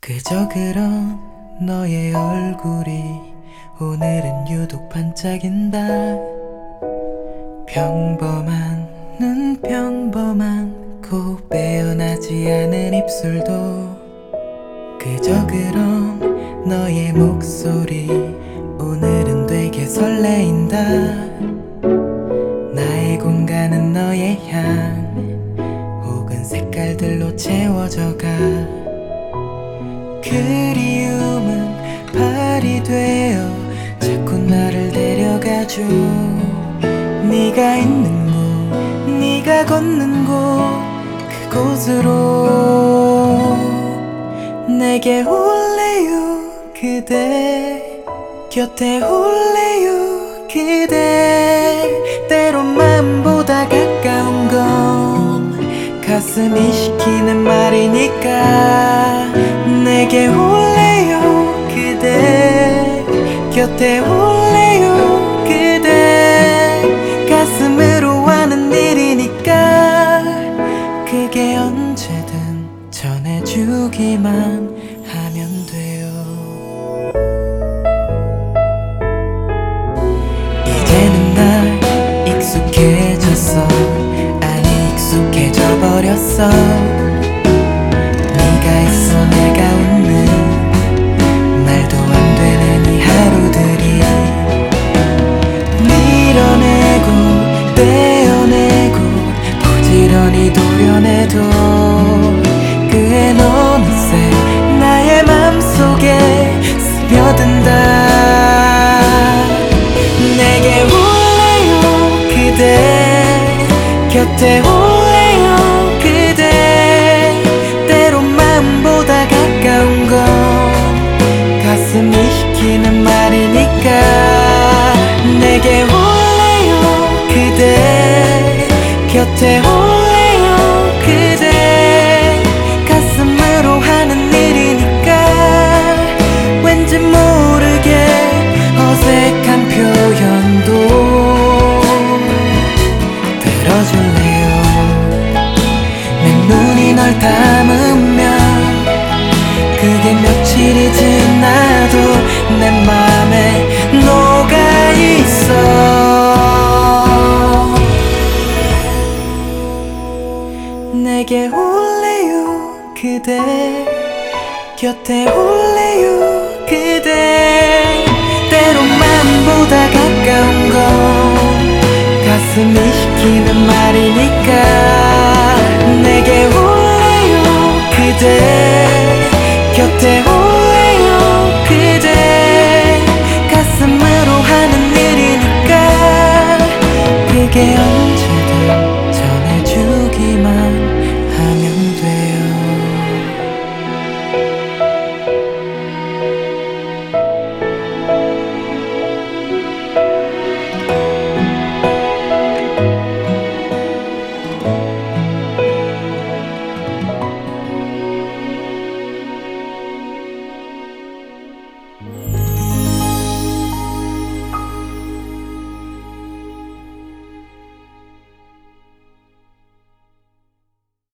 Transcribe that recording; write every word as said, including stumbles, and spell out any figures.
그저 그런 너의 얼굴이 오늘은 유독 반짝인다. 평범한 눈 평범한 고 빼어나지 않은 입술도 그저 그런 너의 목소리 오늘은 되게 설레인다. 나의 공간은 너의 향 혹은 색깔들로 채워져가. 그리움은 발이 되어 자꾸 나를 데려가줘. 네가 있는 곳, 네가 걷는 곳, 그곳으로 내게 올래요 그대, 곁에 올래요 그대. 때론 마음보다 가까운 건 가슴이 시키는 말이니까. 내게 올래요 그대, 곁에 올래요 그대. 가슴으로 하는 일이니까 그게 언제든 전해주기만 하면 돼요. 이제는 나 익숙해졌어. 아니 익숙해져 버렸어. 네가 있어 내가 웃는 말도 안 되는 이 하루들이 밀어내고 떼어내고 부지런히 도려내도 그애 어느새 나의 맘속에 스며든다. 내게 올래요 그대, 곁에 올래요 그대. 때론 마음보다 가까운 건 가슴이 시키는 말이니까. 내게 올래요 그대, 곁에 올래요 그대. 가슴으로 하는 일이니까 왠지 모르게 어색한 표현도 들어줄래요. 내 눈이 널 담으면 그게 며칠이 지나도 내 맘에 녹아있어. 내게 올래요 그대, 곁에 올래요 그대. 때론 마음보다 가까운 건 가슴이 시키는 말이니까. 내게 올래요 그대,